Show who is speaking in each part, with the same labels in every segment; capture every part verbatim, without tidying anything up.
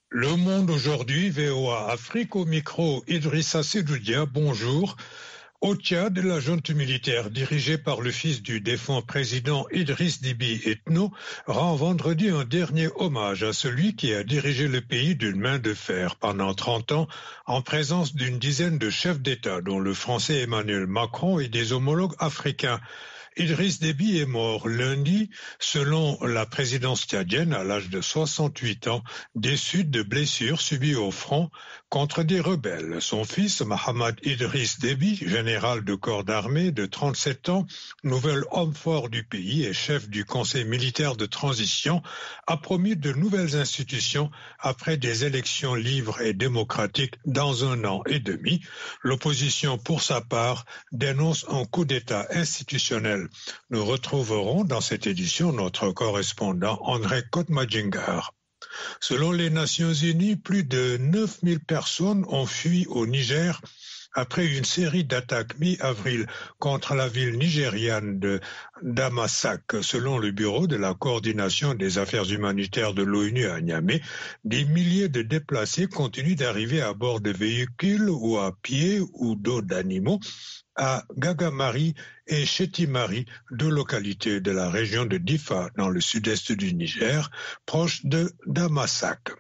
Speaker 1: Le Monde aujourd'hui, V O A Afrique au micro, Idrissa Sedoudia, bonjour. Au Tchad, la junte militaire dirigée par le fils du défunt président Idriss Déby Itno rend vendredi un dernier hommage à celui qui a dirigé le pays d'une main de fer pendant trente ans en présence d'une dizaine de chefs d'État dont le français Emmanuel Macron et des homologues africains. Idriss Déby est mort lundi, selon la présidence tchadienne, à l'âge de soixante-huit ans, des suites de blessures subies au front contre des rebelles. Son fils, Mohamed Idriss Déby, général de corps d'armée de trente-sept ans, nouvel homme fort du pays et chef du conseil militaire de transition, a promis de nouvelles institutions après des élections libres et démocratiques dans un an et demi. L'opposition, pour sa part, dénonce un coup d'État institutionnel. Nous retrouverons dans cette édition notre correspondant André Kotmadjingar. Selon les Nations Unies, plus de neuf mille personnes ont fui au Niger après une série d'attaques mi-avril contre la ville nigériane de Damasak. Selon le Bureau de la coordination des affaires humanitaires de l'ONU à Niamey, des milliers de déplacés continuent d'arriver à bord de véhicules ou à pied ou dos d'animaux à Gagamari et Chetimari, deux localités de la région de Difa dans le sud-est du Niger, proche de Damasak.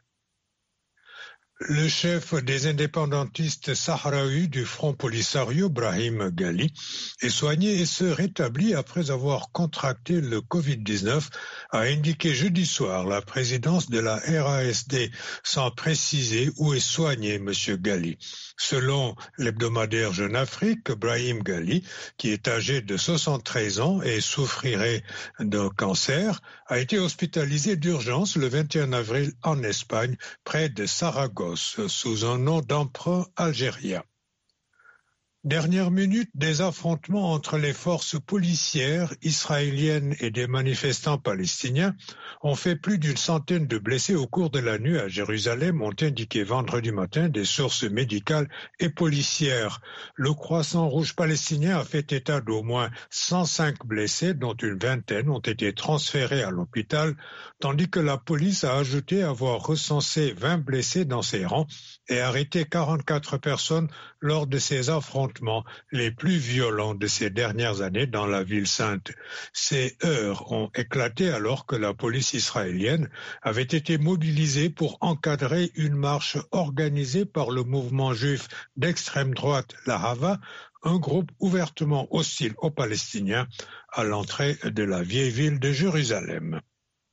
Speaker 1: Le chef des indépendantistes sahraouis du Front Polisario, Brahim Ghali, est soigné et se rétablit après avoir contracté le covid dix-neuf, a indiqué jeudi soir la présidence de la R A S D, sans préciser où est soigné M. Ghali. Selon l'hebdomadaire Jeune Afrique, Brahim Ghali, qui est âgé de soixante-treize ans et souffrirait d'un cancer, a été hospitalisé d'urgence le vingt et un avril en Espagne, près de Saragosse, sous un nom d'emprunt algérien. Dernière minute, des affrontements entre les forces policières israéliennes et des manifestants palestiniens ont fait plus d'une centaine de blessés au cours de la nuit à Jérusalem, ont indiqué vendredi matin des sources médicales et policières. Le Croissant Rouge palestinien a fait état d'au moins cent cinq blessés, dont une vingtaine ont été transférés à l'hôpital, tandis que la police a ajouté avoir recensé vingt blessés dans ses rangs et arrêté quarante-quatre personnes lors de ces affrontements les plus violents de ces dernières années dans la ville sainte. Ces heurts ont éclaté alors que la police israélienne avait été mobilisée pour encadrer une marche organisée par le mouvement juif d'extrême droite, la Hava, un groupe ouvertement hostile aux Palestiniens à l'entrée de la vieille ville de Jérusalem.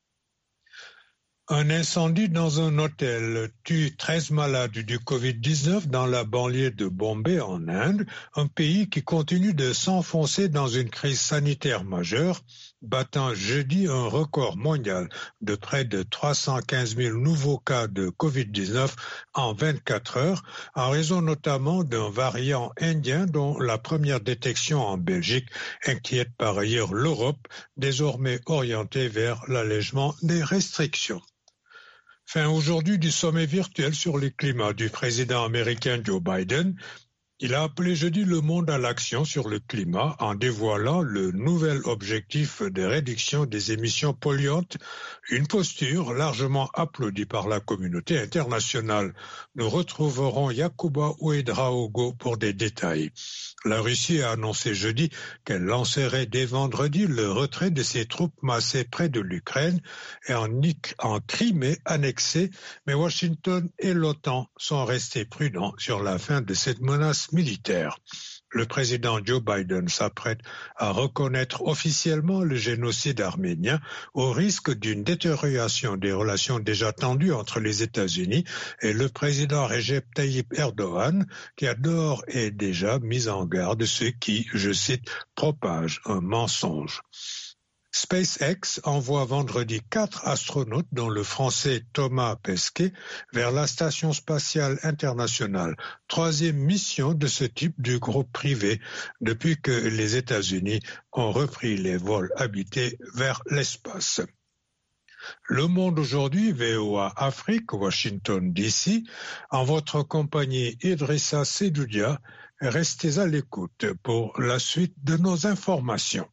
Speaker 1: Un incendie dans un hôtel tue treize malades du covid dix-neuf dans la banlieue de Bombay en Inde, un pays qui continue de s'enfoncer dans une crise sanitaire majeure, battant jeudi un record mondial de près de trois cent quinze mille nouveaux cas de covid dix-neuf en vingt-quatre heures, en raison notamment d'un variant indien dont la première détection en Belgique inquiète par ailleurs l'Europe, désormais orientée vers l'allègement des restrictions. Fin aujourd'hui du sommet virtuel sur le climat du président américain Joe Biden. Il a appelé jeudi le monde à l'action sur le climat en dévoilant le nouvel objectif de réduction des émissions polluantes, une posture largement applaudie par la communauté internationale. Nous retrouverons Yacouba Ouedraogo pour des détails. La Russie a annoncé jeudi qu'elle lancerait dès vendredi le retrait de ses troupes massées près de l'Ukraine et en, en Crimée annexée, mais Washington et l'OTAN sont restés prudents sur la fin de cette menace militaire. Le président Joe Biden s'apprête à reconnaître officiellement le génocide arménien au risque d'une détérioration des relations déjà tendues entre les États-Unis et le président Recep Tayyip Erdogan, qui a d'ores et déjà mis en garde ceux qui, je cite, propagent un mensonge. SpaceX envoie vendredi quatre astronautes, dont le français Thomas Pesquet, vers la Station spatiale internationale. Troisième mission de ce type du groupe privé depuis que les États-Unis ont repris les vols habités vers l'espace. Le Monde aujourd'hui, V O A Afrique, Washington D C, en votre compagnie Idrissa Sedoudia, restez à l'écoute pour la suite de nos informations.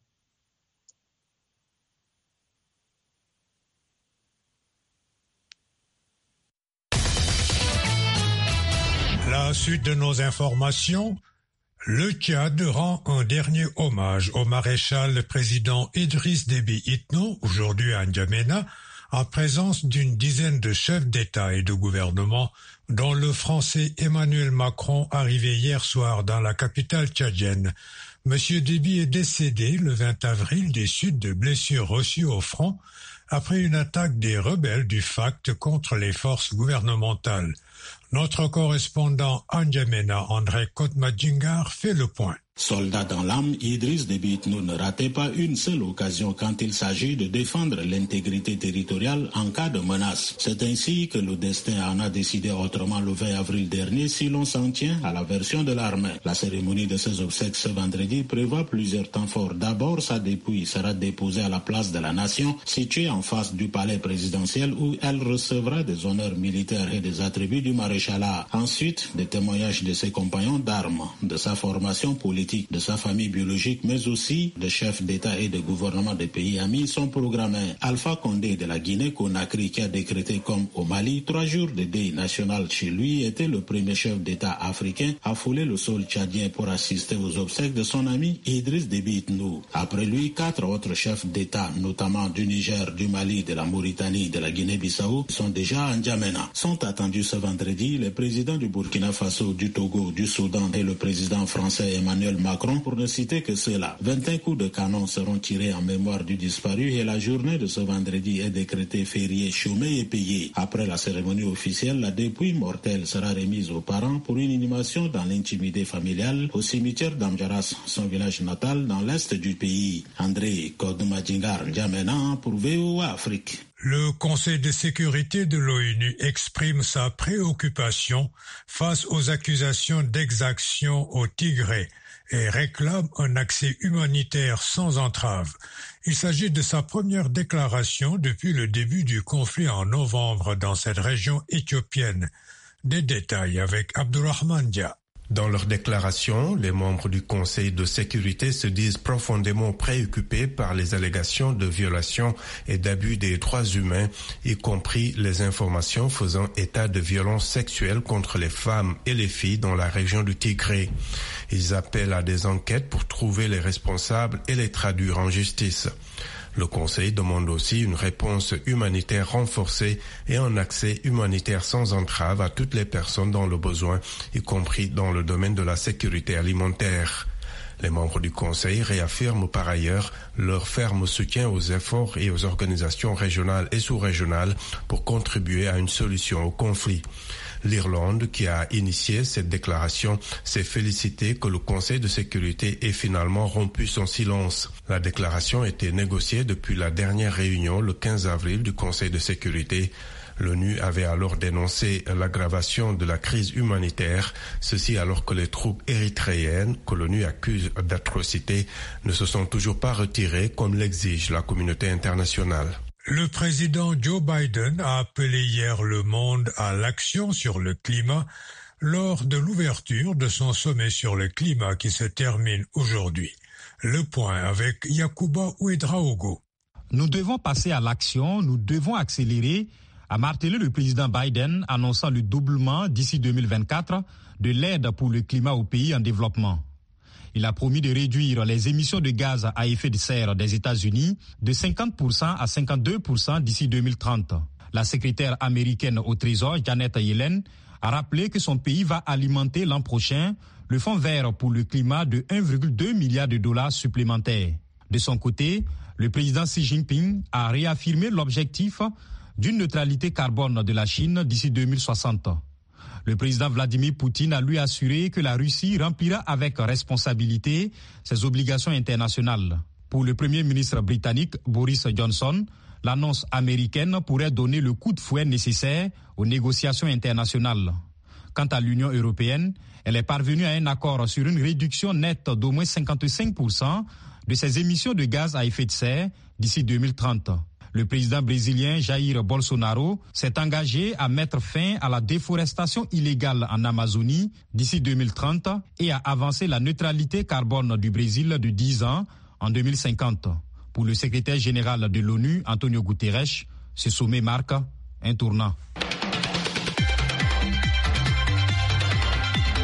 Speaker 1: suite de nos informations, le Tchad rend un dernier hommage au maréchal président Idriss Déby Itno, aujourd'hui à N'Djamena, en présence d'une dizaine de chefs d'État et de gouvernement, dont le Français Emmanuel Macron, arrivé hier soir dans la capitale tchadienne. Monsieur Déby est décédé le vingt avril des suites de blessures reçues au front après une attaque des rebelles du F A C T contre les forces gouvernementales. Notre correspondant à N'Djamena, André Kotmadjingar, fait le point.
Speaker 2: Soldat dans l'âme, Idriss Déby Itno ne ratait pas une seule occasion quand il s'agit de défendre l'intégrité territoriale en cas de menace. C'est ainsi que le destin en a décidé autrement le vingt avril dernier si l'on s'en tient à la version de l'armée. La cérémonie de ses obsèques ce vendredi prévoit plusieurs temps forts. D'abord, sa dépouille sera déposée à la place de la Nation, située en face du palais présidentiel où elle recevra des honneurs militaires et des attributs du maréchalat. Ensuite, des témoignages de ses compagnons d'armes, de sa formation politique, de sa famille biologique, mais aussi de chefs d'État et de gouvernement des pays amis sont programmés. Alpha Condé de la Guinée-Conakry, qui a décrété comme au Mali trois jours de deuil national chez lui, était le premier chef d'État africain à fouler le sol tchadien pour assister aux obsèques de son ami Idriss Déby Itno. Après lui, quatre autres chefs d'État, notamment du Niger, du Mali, de la Mauritanie, de la Guinée-Bissau, sont déjà à N'Djamena. Sont attendus ce vendredi les présidents du Burkina Faso, du Togo, du Soudan et le président français Emmanuel Macron, pour ne citer que cela. vingt et un coups de canon seront tirés en mémoire du disparu et la journée de ce vendredi est décrétée férié, chômé et payé. Après la cérémonie officielle, la dépouille mortelle sera remise aux parents pour une inhumation dans l'intimité familiale au cimetière d'Amjaras, son village natal dans l'est du pays. André Kodmadjingar N'Djamena pour V O A Afrique.
Speaker 1: Le Conseil de sécurité de l'ONU exprime sa préoccupation face aux accusations d'exaction au Tigré et réclame un accès humanitaire sans entrave. Il s'agit de sa première déclaration depuis le début du conflit en novembre dans cette région éthiopienne. Des détails avec Abdurrahman Dia.
Speaker 3: Dans leur déclaration, les membres du Conseil de sécurité se disent profondément préoccupés par les allégations de violations et d'abus des droits humains, y compris les informations faisant état de violences sexuelles contre les femmes et les filles dans la région du Tigré. Ils appellent à des enquêtes pour trouver les responsables et les traduire en justice. Le Conseil demande aussi une réponse humanitaire renforcée et un accès humanitaire sans entrave à toutes les personnes dans le besoin, y compris dans le domaine de la sécurité alimentaire. Les membres du Conseil réaffirment par ailleurs leur ferme soutien aux efforts et aux organisations régionales et sous-régionales pour contribuer à une solution au conflit. L'Irlande, qui a initié cette déclaration, s'est félicitée que le Conseil de sécurité ait finalement rompu son silence. La déclaration a été négociée depuis la dernière réunion le quinze avril du Conseil de sécurité. L'ONU avait alors dénoncé l'aggravation de la crise humanitaire, ceci alors que les troupes érythréennes, que l'ONU accuse d'atrocités, ne se sont toujours pas retirées comme l'exige la communauté internationale.
Speaker 1: Le président Joe Biden a appelé hier le monde à l'action sur le climat lors de l'ouverture de son sommet sur le climat qui se termine aujourd'hui. Le point avec Yacouba Ouedraogo.
Speaker 4: Nous devons passer à l'action, nous devons accélérer, a martelé le président Biden, annonçant le doublement d'ici deux mille vingt-quatre de l'aide pour le climat aux pays en développement. Il a promis de réduire les émissions de gaz à effet de serre des États-Unis de cinquante pour cent à cinquante-deux pour cent d'ici deux mille trente. La secrétaire américaine au Trésor, Janet Yellen, a rappelé que son pays va alimenter l'an prochain le Fonds vert pour le climat de un virgule deux milliard de dollars supplémentaires. De son côté, le président Xi Jinping a réaffirmé l'objectif d'une neutralité carbone de la Chine d'ici deux mille soixante. Le président Vladimir Poutine a lui assuré que la Russie remplira avec responsabilité ses obligations internationales. Pour le premier ministre britannique Boris Johnson, l'annonce américaine pourrait donner le coup de fouet nécessaire aux négociations internationales. Quant à l'Union européenne, elle est parvenue à un accord sur une réduction nette d'au moins cinquante-cinq pour cent de ses émissions de gaz à effet de serre d'ici deux mille trente. Le président brésilien Jair Bolsonaro s'est engagé à mettre fin à la déforestation illégale en Amazonie d'ici deux mille trente et à avancer la neutralité carbone du Brésil de dix ans en deux mille cinquante. Pour le secrétaire général de l'ONU, Antonio Guterres, ce sommet marque un tournant.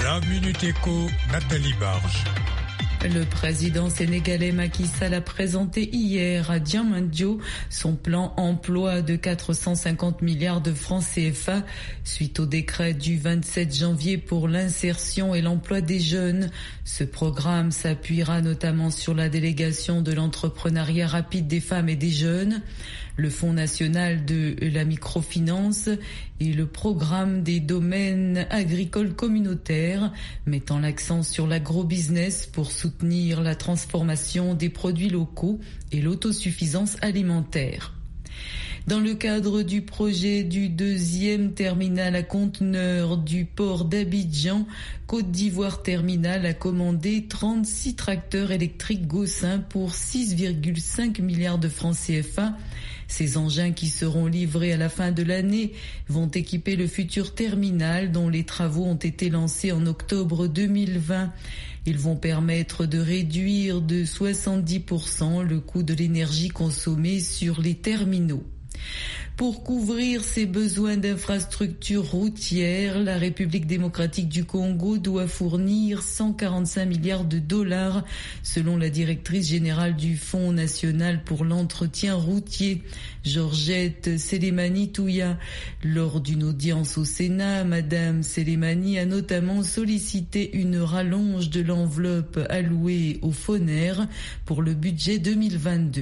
Speaker 1: La Minute Éco, Nathalie Barge.
Speaker 5: Le président sénégalais Macky Sall a présenté hier à Diamandjo son plan emploi de quatre cent cinquante milliards de francs C F A suite au décret du vingt-sept janvier pour l'insertion et l'emploi des jeunes. Ce programme s'appuiera notamment sur la délégation de l'entrepreneuriat rapide des femmes et des jeunes, le Fonds national de la microfinance et le programme des domaines agricoles communautaires, mettant l'accent sur l'agrobusiness pour soutenir la transformation des produits locaux et l'autosuffisance alimentaire. Dans le cadre du projet du deuxième terminal à conteneurs du port d'Abidjan, Côte d'Ivoire Terminal a commandé trente-six tracteurs électriques Gossin pour six virgule cinq milliards de francs C F A. Ces engins qui seront livrés à la fin de l'année vont équiper le futur terminal dont les travaux ont été lancés en octobre deux mille vingt. Ils vont permettre de réduire de soixante-dix pour cent le coût de l'énergie consommée sur les terminaux. Pour couvrir ses besoins d'infrastructures routières, la République démocratique du Congo doit fournir cent quarante-cinq milliards de dollars, selon la directrice générale du Fonds national pour l'entretien routier, Georgette Selemani Touya. Lors d'une audience au Sénat, Madame Selemani a notamment sollicité une rallonge de l'enveloppe allouée au Foner pour le budget deux mille vingt-deux.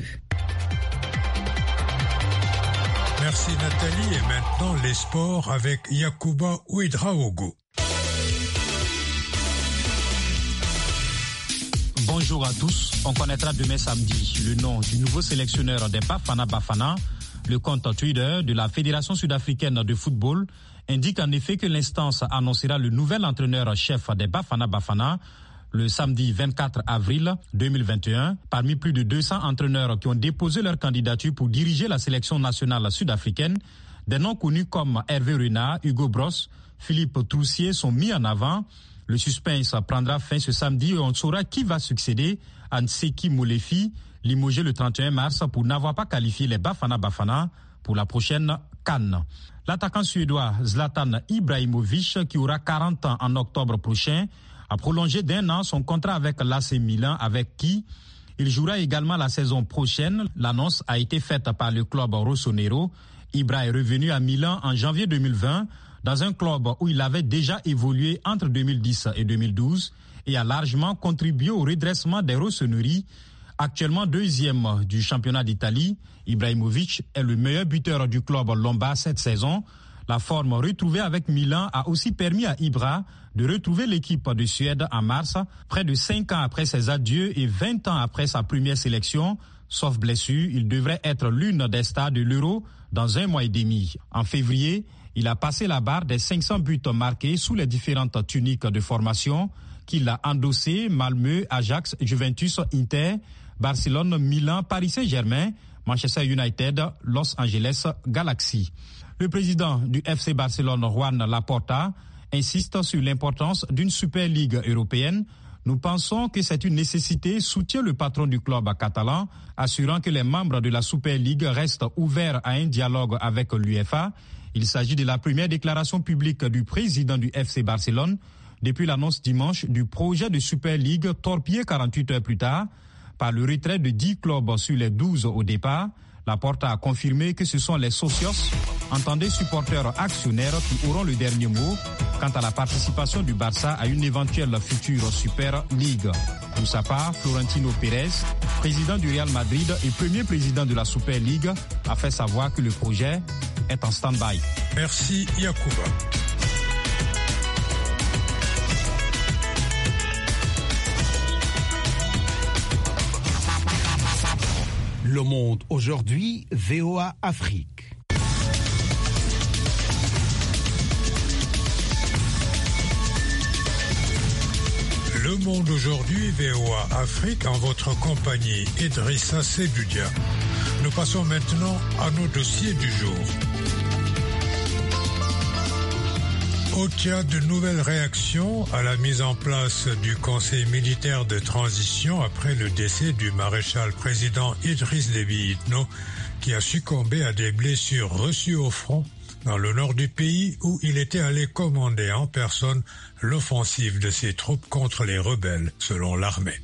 Speaker 1: Merci Nathalie, et maintenant les sports avec Yacouba Ouedraogo.
Speaker 4: Bonjour à tous, on connaîtra demain samedi le nom du nouveau sélectionneur des Bafana Bafana. Le compte Twitter de la Fédération sud-africaine de football indique en effet que l'instance annoncera le nouvel entraîneur-chef des Bafana Bafana le samedi vingt-quatre avril deux mille vingt et un, parmi plus de deux cents entraîneurs qui ont déposé leur candidature pour diriger la sélection nationale sud-africaine, des noms connus comme Hervé Renard, Hugo Bross, Philippe Troussier sont mis en avant. Le suspense prendra fin ce samedi et on saura qui va succéder à Nseki Molefi, limogé le trente et un mars pour n'avoir pas qualifié les Bafana Bafana pour la prochaine CAN. L'attaquant suédois Zlatan Ibrahimovic, qui aura quarante ans en octobre prochain, a prolongé d'un an son contrat avec l'A C Milan, avec qui il jouera également la saison prochaine. L'annonce a été faite par le club rossonero. Ibra est revenu à Milan en janvier deux mille vingt, dans un club où il avait déjà évolué entre deux mille dix et deux mille douze et a largement contribué au redressement des rossoneri. Actuellement deuxième du championnat d'Italie, Ibrahimovic est le meilleur buteur du club lombard cette saison. La forme retrouvée avec Milan a aussi permis à Ibra de retrouver l'équipe de Suède en mars, près de cinq ans après ses adieux et vingt ans après sa première sélection. Sauf blessure, il devrait être l'une des stars de l'Euro dans un mois et demi. En février, il a passé la barre des cinq cents buts marqués sous les différentes tuniques de formation qu'il a endossées: Malmö, Ajax, Juventus, Inter, Barcelone, Milan, Paris Saint-Germain, Manchester United, Los Angeles Galaxy. Le président du F C Barcelone, Juan Laporta, insiste sur l'importance d'une Super Ligue européenne. Nous pensons que c'est une nécessité, soutient le patron du club catalan, assurant que les membres de la Super League restent ouverts à un dialogue avec l'UEFA. Il s'agit de la première déclaration publique du président du F C Barcelone depuis l'annonce dimanche du projet de Super League, torpillé quarante-huit heures plus tard par le retrait de dix clubs sur les douze au départ. Laporta a confirmé que ce sont les socios, entendez supporters actionnaires, qui auront le dernier mot quant à la participation du Barça à une éventuelle future Super League. Pour sa part, Florentino Pérez, président du Real Madrid et premier président de la Super League, a fait savoir que le projet est en stand-by.
Speaker 1: Merci Yacouba.
Speaker 6: Le Monde aujourd'hui, V O A Afrique.
Speaker 1: Le Monde aujourd'hui, V O A Afrique, en votre compagnie, Idrissa Seydoudia. Nous passons maintenant à nos dossiers du jour. Au Tchad, de nouvelles réactions à la mise en place du Conseil militaire de transition après le décès du maréchal président Idriss Déby Itno, qui a succombé à des blessures reçues au front dans le nord du pays où il était allé commander en personne l'offensive de ses troupes contre les rebelles, selon l'armée.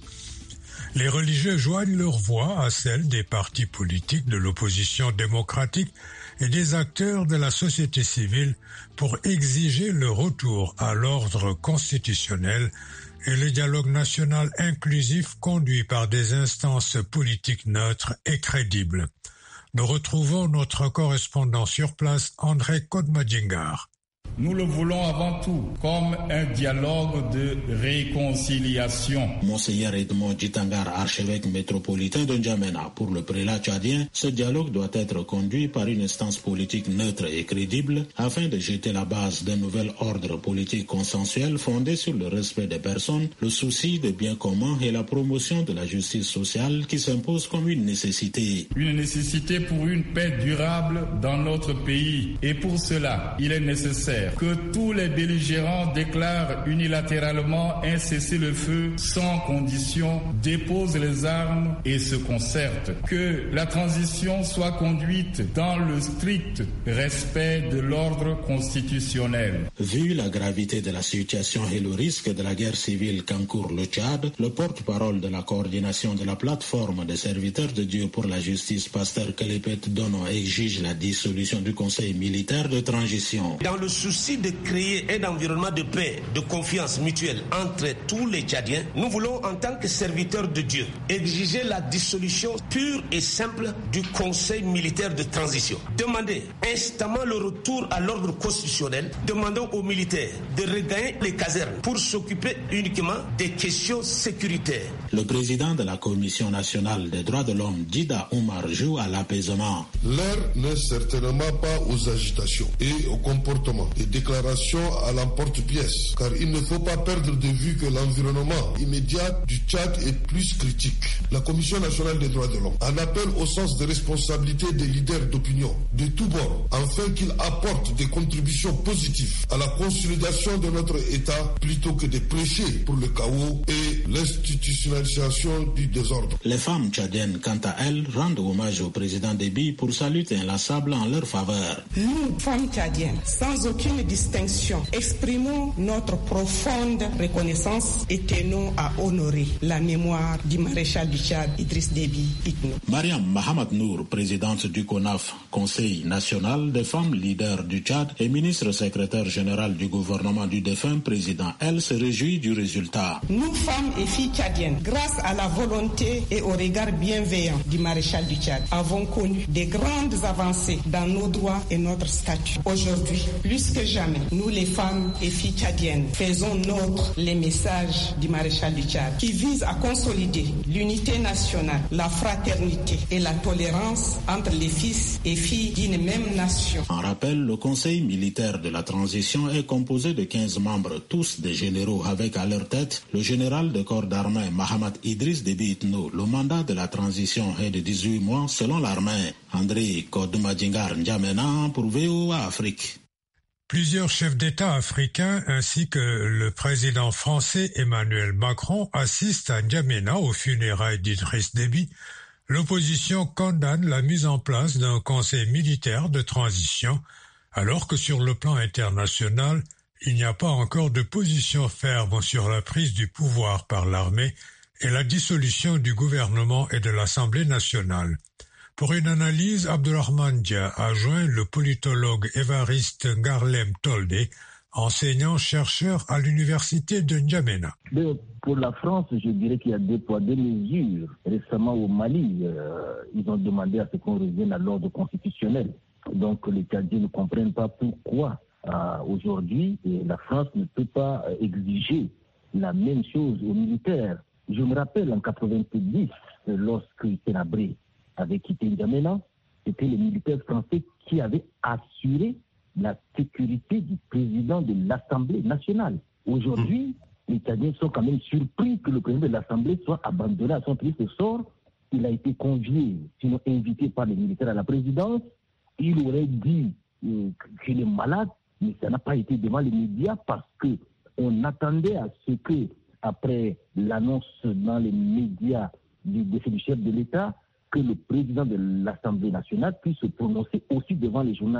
Speaker 1: Les religieux joignent leur voix à celle des partis politiques de l'opposition démocratique et des acteurs de la société civile pour exiger le retour à l'ordre constitutionnel et le dialogue national inclusif conduit par des instances politiques neutres et crédibles. Nous retrouvons notre correspondant sur place, André Kodmadjingar.
Speaker 7: Nous le voulons avant tout comme un dialogue de réconciliation.
Speaker 2: Monseigneur Edmond Djitangar, archevêque métropolitain de N'Djamena, pour le prélat tchadien, ce dialogue doit être conduit par une instance politique neutre et crédible afin de jeter la base d'un nouvel ordre politique consensuel fondé sur le respect des personnes, le souci des biens communs et la promotion de la justice sociale qui s'impose comme une nécessité.
Speaker 7: Une nécessité pour une paix durable dans notre pays. Et pour cela, il est nécessaire que tous les belligérants déclarent unilatéralement un cessez-le-feu sans condition, déposent les armes et se concertent. Que la transition soit conduite dans le strict respect de l'ordre constitutionnel.
Speaker 2: Vu la gravité de la situation et le risque de la guerre civile qu'encourt le Tchad, le porte-parole de la coordination de la plateforme des serviteurs de Dieu pour la justice, pasteur Kelepet Dono, exige la dissolution du Conseil militaire de transition.
Speaker 8: Dans le souci de créer un environnement de paix, de confiance mutuelle entre tous les Tchadiens, nous voulons, en tant que serviteurs de Dieu, exiger la dissolution pure et simple du Conseil militaire de transition. Demander instamment le retour à l'ordre constitutionnel. Demandons aux militaires de regagner les casernes pour s'occuper uniquement des questions sécuritaires.
Speaker 2: Le président de la Commission nationale des droits de l'homme, Dida Oumar, joue à l'apaisement.
Speaker 9: L'heure n'est certainement pas aux agitations et au comportement. Des déclarations à l'emporte-pièce, car il ne faut pas perdre de vue que l'environnement immédiat du Tchad est plus critique. La Commission nationale des droits de l'homme en appelle au sens de responsabilité des leaders d'opinion de tous bords, afin qu'ils apportent des contributions positives à la consolidation de notre État plutôt que de prêcher pour le chaos et l'institutionnalisation du désordre.
Speaker 2: Les femmes tchadiennes, quant à elles, rendent hommage au président Déby pour sa lutte inlassable en leur faveur.
Speaker 10: Nous, femmes tchadiennes, sans aucune distinction, exprimons notre profonde reconnaissance et tenons à honorer la mémoire du maréchal du Tchad, Idriss Déby Itno.
Speaker 2: Mariam Mahamad Nour, présidente du CONAF, Conseil national des femmes leaders du Tchad et ministre secrétaire général du gouvernement du défunt président, elle se réjouit du résultat.
Speaker 10: Nous, femmes et filles tchadiennes, grâce à la volonté et au regard bienveillant du maréchal du Tchad, avons connu des grandes avancées dans nos droits et notre statut. Aujourd'hui, plus que jamais, nous les femmes et filles tchadiennes faisons nôtre les messages du maréchal du Tchad qui visent à consolider l'unité nationale, la fraternité et la tolérance entre les fils et filles d'une même nation.
Speaker 2: En rappel, le Conseil militaire de la transition est composé de quinze membres, tous des généraux avec à leur tête le général de corps d'armée Mahamat Idriss Déby Itno. Le mandat de la transition est de dix-huit mois selon l'armée. André Kodmadjingar, N'Djamena pour V O A Afrique.
Speaker 1: Plusieurs chefs d'État africains ainsi que le président français Emmanuel Macron assistent à N'Djamena aux funérailles d'Idriss Déby. L'opposition condamne la mise en place d'un conseil militaire de transition, alors que sur le plan international, il n'y a pas encore de position ferme sur la prise du pouvoir par l'armée et la dissolution du gouvernement et de l'Assemblée nationale. Pour une analyse, Abdulrahman Dia a joint le politologue Évariste Ngarlem Tolde, enseignant-chercheur à l'université de N'Djamena.
Speaker 11: Pour la France, je dirais qu'il y a deux poids, deux mesures. Récemment au Mali, euh, ils ont demandé à ce qu'on revienne à l'ordre constitutionnel. Donc les Tchadiens ne comprennent pas pourquoi euh, aujourd'hui la France ne peut pas euh, exiger la même chose aux militaires. Je me rappelle en quatre-vingt-dix, lorsque Ténabré avait quitté N'Djamena, c'était les militaires français qui avaient assuré la sécurité du président de l'Assemblée nationale. Aujourd'hui, les Tchadiens sont quand même surpris que le président de l'Assemblée soit abandonné à son triste sort. Il a été convié, sinon invité par les militaires à la présidence. Il aurait dit euh, qu'il est malade, mais ça n'a pas été devant les médias parce qu'on attendait à ce que, après l'annonce dans les médias du décès du chef de l'État, que le président de l'Assemblée nationale puisse se prononcer aussi devant les journalistes.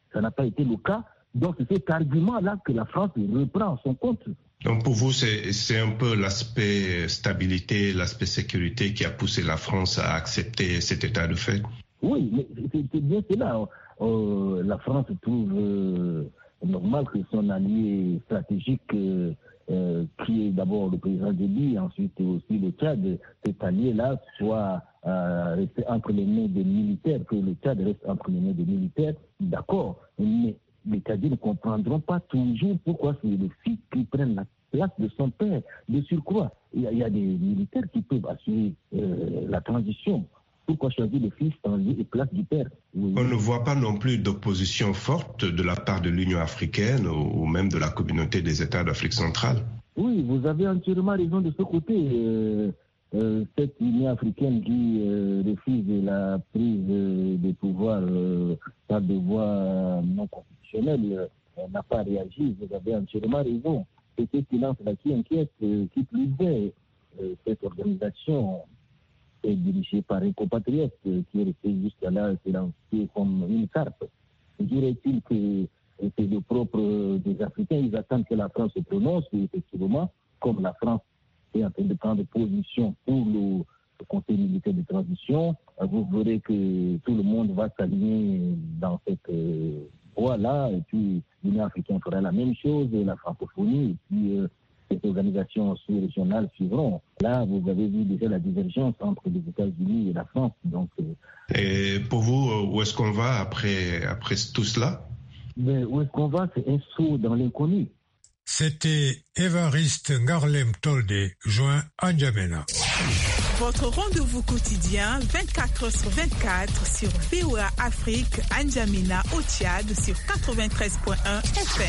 Speaker 11: Ça n'a pas été le cas. Donc c'est cet argument-là que la France reprend en son compte.
Speaker 3: Donc pour vous, c'est, c'est un peu l'aspect stabilité, l'aspect sécurité qui a poussé la France à accepter cet état de fait?
Speaker 11: Oui, mais c'est, c'est bien cela. Euh, la France trouve euh, normal que son allié stratégique, euh, euh, qui est d'abord le président Déby, ensuite aussi le Tchad, cet allié-là soit euh, resté entre les mains des militaires, que le Tchad reste entre les mains des militaires, d'accord, mais les Tchadiens ne comprendront pas toujours pourquoi c'est le fils qui prenne la place de son père. De surcroît, il y a, il y a des militaires qui peuvent assurer euh, la transition. Pourquoi choisir le fils en lieu et place du père? Oui.
Speaker 3: On ne voit pas non plus d'opposition forte de la part de l'Union africaine ou même de la communauté des États d'Afrique centrale.
Speaker 11: Oui, vous avez entièrement raison de ce côté. Euh, euh, cette Union africaine qui euh, refuse la prise euh, de pouvoir euh, par des voies non constitutionnelles euh, n'a pas réagi. Vous avez entièrement raison. C'est ce silence-là qui inquiète, euh, qui plus est, euh, cette organisation est dirigée par un compatriote euh, qui est resté jusqu'à là silencieux comme une carpe. Dirait-il que c'est le propre des Africains, ils attendent que la France se prononce, et effectivement, comme la France est en train de prendre position pour le, le Conseil militaire de transition, vous verrez que tout le monde va s'aligner dans cette euh, voie-là, et puis l'Union africaine fera la même chose, la francophonie, et puis euh, ces organisations sous-régionales suivront. Là, vous avez vu déjà la divergence entre les États-Unis et la France. Donc, euh,
Speaker 3: et pour vous, où est-ce qu'on va après, après tout cela?
Speaker 11: Mais où est-ce qu'on va? C'est un saut dans l'inconnu.
Speaker 1: C'était Évariste Ngarlem Tolde, joint à N'Djamena.
Speaker 12: Votre rendez-vous quotidien vingt-quatre heures sur vingt-quatre sur V O A Afrique, à N'Djamena au Tchad sur quatre-vingt-treize virgule un F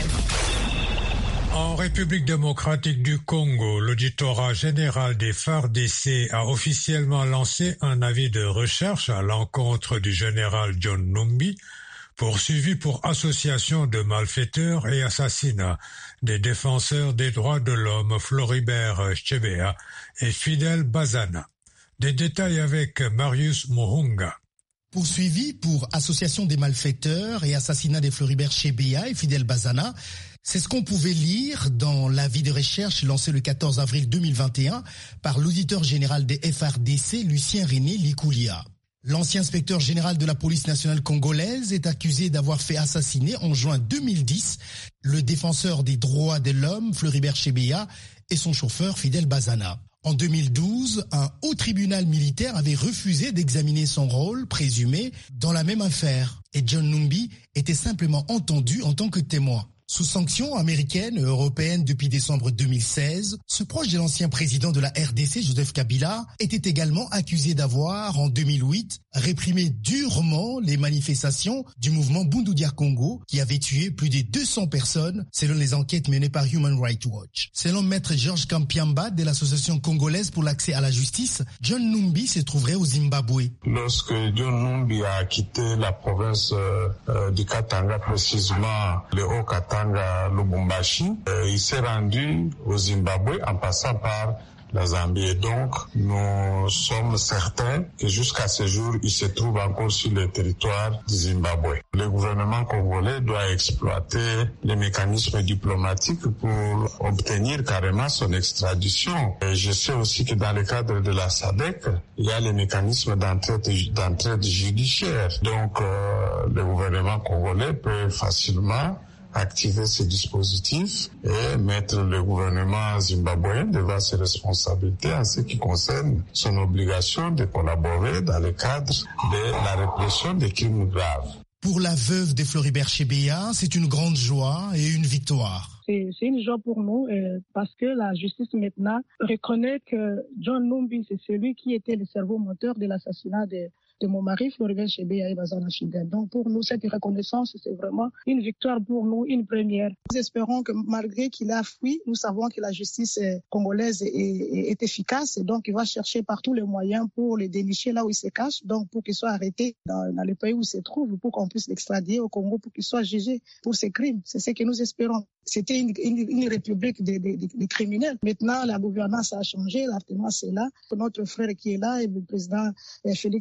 Speaker 12: M.
Speaker 1: En République démocratique du Congo, l'auditorat général des F A R D C a officiellement lancé un avis de recherche à l'encontre du général John Numbi, poursuivi pour association de malfaiteurs et assassinat des défenseurs des droits de l'homme Floribert Chebeya et Fidel Bazana. Des détails avec Marius Muhunga.
Speaker 13: Poursuivi pour association des malfaiteurs et assassinat des Floribert Chebeya et Fidel Bazana, c'est ce qu'on pouvait lire dans l'avis de recherche lancé le quatorze avril deux mille vingt et un par l'auditeur général des F A R D C, Lucien René Likoulia. L'ancien inspecteur général de la police nationale congolaise est accusé d'avoir fait assassiner en juin deux mille dix le défenseur des droits de l'homme Floribert Chebeya et son chauffeur Fidel Bazana. En deux mille douze, un haut tribunal militaire avait refusé d'examiner son rôle présumé dans la même affaire et John Numbi était simplement entendu en tant que témoin. Sous sanctions américaines et européennes depuis décembre deux mille seize, ce proche de l'ancien président de la R D C, Joseph Kabila, était également accusé d'avoir, en deux mille huit, réprimé durement les manifestations du mouvement Bundudia Congo qui avait tué plus de deux cents personnes selon les enquêtes menées par Human Rights Watch. Selon maître Georges Kampiamba de l'association congolaise pour l'accès à la justice, John Numbi se trouverait au Zimbabwe.
Speaker 14: Lorsque John Numbi a quitté la province euh, du Katanga, précisément le Haut-Katanga, Lubumbashi, euh, il s'est rendu au Zimbabwe en passant par la Zambie. Et donc, nous sommes certains que jusqu'à ce jour, il se trouve encore sur le territoire du Zimbabwe. Le gouvernement congolais doit exploiter les mécanismes diplomatiques pour obtenir carrément son extradition. Et je sais aussi que dans le cadre de la S A D C, il y a les mécanismes d'entraide, d'entraide judiciaire. Donc, euh, le gouvernement congolais peut facilement activer ces dispositifs et mettre le gouvernement zimbabwéen devant ses responsabilités en ce qui concerne son obligation de collaborer dans le cadre de la répression des crimes graves.
Speaker 13: Pour la veuve de Floribert Chebeya, c'est une grande joie et une victoire.
Speaker 15: C'est, c'est une joie pour nous euh, parce que la justice maintenant reconnaît que John Numbi, c'est celui qui était le cerveau moteur de l'assassinat de de mon mari, Floribert Chebeya et Bazana Fidel. Donc pour nous, cette reconnaissance, c'est vraiment une victoire pour nous, une première. Nous espérons que malgré qu'il a fui, nous savons que la justice congolaise est, est, est efficace et donc il va chercher par tous les moyens pour le dénicher là où il se cache, donc pour qu'il soit arrêté dans, dans le pays où il se trouve, pour qu'on puisse l'extrader au Congo, pour qu'il soit jugé pour ses crimes. C'est ce que nous espérons. C'était une, une, une république de, de, de, de criminels. Maintenant, la gouvernance a changé, l'alternance est là. Notre frère qui est là, et le président Félix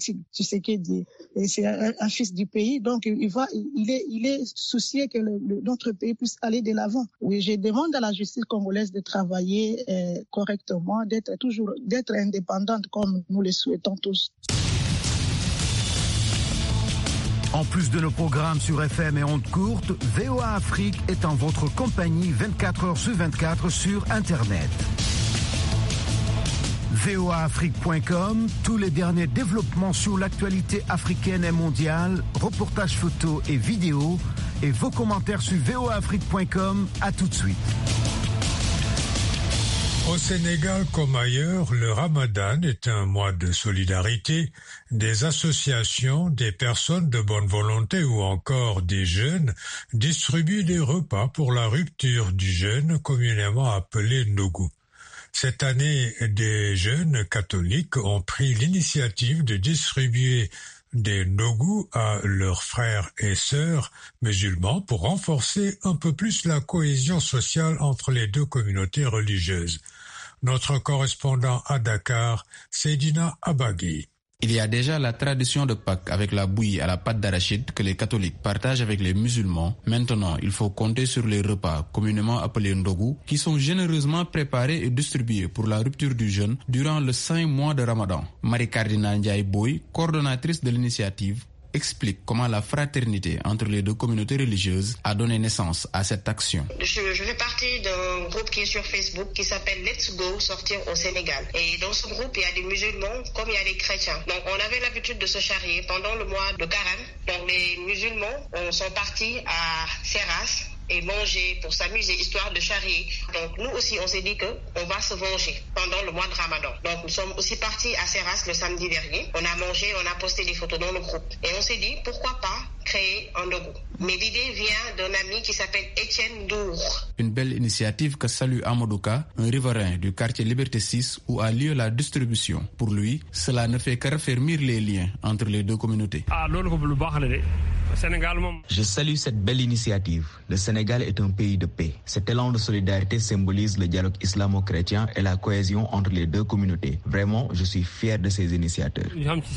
Speaker 15: Tshisekedi, et c'est un, un fils du pays, donc il va, il est, il est soucié que le, le, notre pays puisse aller de l'avant. Oui, je demande à la justice congolaise de travailler euh, correctement, d'être toujours, d'être indépendante comme nous le souhaitons tous.
Speaker 6: En plus de nos programmes sur F M et ondes courtes, V O A Afrique est en votre compagnie vingt-quatre heures sur vingt-quatre sur Internet. V O A Afrique point com, tous les derniers développements sur l'actualité africaine et mondiale, reportages photos et vidéos, et vos commentaires sur V O A Afrique point com. À tout de suite.
Speaker 1: Au Sénégal comme ailleurs, le Ramadan est un mois de solidarité. Des associations, des personnes de bonne volonté ou encore des jeunes distribuent des repas pour la rupture du jeûne communément appelé Ndougou. Cette année, des jeunes catholiques ont pris l'initiative de distribuer des Ndougou à leurs frères et sœurs musulmans pour renforcer un peu plus la cohésion sociale entre les deux communautés religieuses. Notre correspondant à Dakar, Seydina Abagui.
Speaker 16: Il y a déjà la tradition de Pâques avec la bouillie à la pâte d'arachide que les catholiques partagent avec les musulmans. Maintenant, il faut compter sur les repas communément appelés Ndougou qui sont généreusement préparés et distribués pour la rupture du jeûne durant le saint mois de Ramadan. Marie-Cardinal Ndiaye Boy, coordonnatrice de l'initiative, explique comment la fraternité entre les deux communautés religieuses a donné naissance à cette action.
Speaker 17: Je, je fais partie d'un groupe qui est sur Facebook qui s'appelle Let's Go Sortir au Sénégal. Et dans ce groupe, il y a des musulmans comme il y a des chrétiens. Donc on avait l'habitude de se charrier pendant le mois de Carême. Donc les musulmans euh, sont partis à Serras et manger pour s'amuser, histoire de charrier. Donc nous aussi, on s'est dit qu'on va se venger pendant le mois de Ramadan. Donc nous sommes aussi partis à Serras le samedi dernier. On a mangé, on a posté des photos dans le groupe. Et on s'est dit, pourquoi pas créer un Ndougou. Mais l'idée vient d'un ami qui s'appelle Étienne Dour.
Speaker 16: Une belle initiative que salue Amadouka, un riverain du quartier Liberté six où a lieu la distribution. Pour lui, cela ne fait que raffermir les liens entre les deux communautés.
Speaker 18: Je salue cette belle initiative. Le Sénégal est un pays de paix. Cet élan de solidarité symbolise le dialogue islamo-chrétien et la cohésion entre les deux communautés. Vraiment, je suis fier de ces initiateurs.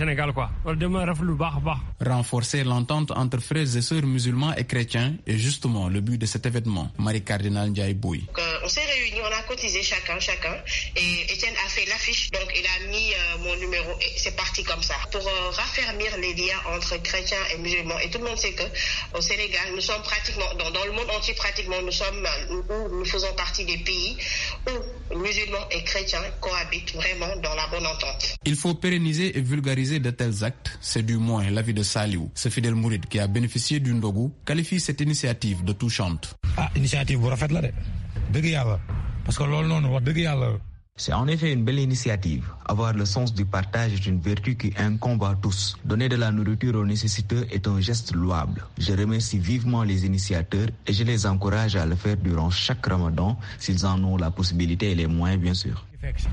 Speaker 16: Renforcer l'entente entre frères et sœurs musulmans et chrétiens est justement le but de cet événement. Marie-Cardinal Ndiaye Boy.
Speaker 17: On s'est réunis, on a cotisé chacun, chacun. Et Étienne a fait l'affiche, donc il a mis euh, mon numéro et c'est parti comme ça. Pour euh, raffermir les liens entre chrétiens et musulmans. Et tout le monde sait que au Sénégal, nous sommes pratiquement, dans, dans le monde entier pratiquement, nous sommes, où nous faisons partie des pays où musulmans et chrétiens cohabitent vraiment dans la bonne entente.
Speaker 16: Il faut pérenniser et vulgariser de tels actes. C'est du moins l'avis de Saliou. Ce fidèle mouride qui a bénéficié du Ndougou qualifie cette initiative de touchante.
Speaker 19: Ah, initiative bu rafet la de. Deug Yalla. Parce que loolu noonu wax deug Yalla.
Speaker 18: C'est en effet une belle initiative. Avoir le sens du partage est une vertu qui incombe à tous. Donner de la nourriture aux nécessiteux est un geste louable. Je remercie vivement les initiateurs et je les encourage à le faire durant chaque Ramadan s'ils en ont la possibilité et les moyens, bien sûr.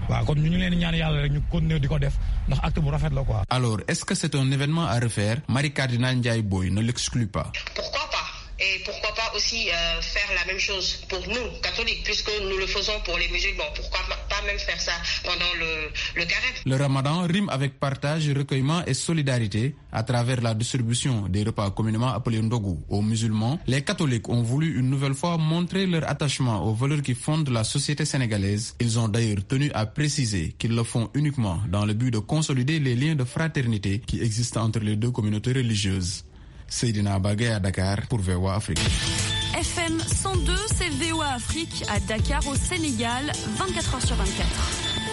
Speaker 16: Alors, est-ce que c'est un événement à refaire? Marie-Cardinal Ndiaye Boy ne l'exclut pas.
Speaker 17: Pourquoi pas? Et pourquoi pas aussi euh, faire la même chose pour nous, catholiques, puisque nous le faisons pour les musulmans. Pourquoi pas même faire ça pendant le, le carême?
Speaker 16: Le Ramadan rime avec partage, recueillement et solidarité à travers la distribution des repas communément appelés Ndougou aux musulmans. Les catholiques ont voulu une nouvelle fois montrer leur attachement aux valeurs qui fondent la société sénégalaise. Ils ont d'ailleurs tenu à préciser qu'ils le font uniquement dans le but de consolider les liens de fraternité qui existent entre les deux communautés religieuses. Seydina Abagui à Dakar pour V O A Afrique.
Speaker 20: F M cent deux, c'est V O A Afrique à Dakar au Sénégal, vingt-quatre heures sur vingt-quatre.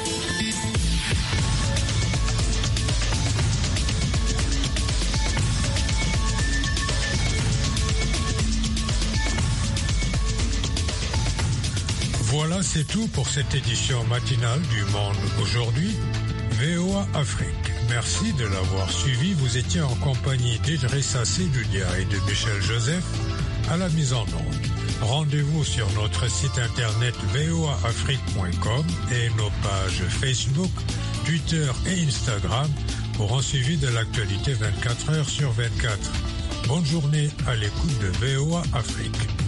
Speaker 1: Voilà, c'est tout pour cette édition matinale du Monde aujourd'hui. V O A Afrique. Merci de l'avoir suivi. Vous étiez en compagnie d'Idrissa Seydoudia et de Michel Joseph à la mise en onde. Rendez-vous sur notre site internet v o a afrique point com et nos pages Facebook, Twitter et Instagram pour un suivi de l'actualité vingt-quatre heures sur vingt-quatre. Bonne journée à l'écoute de V O A Afrique.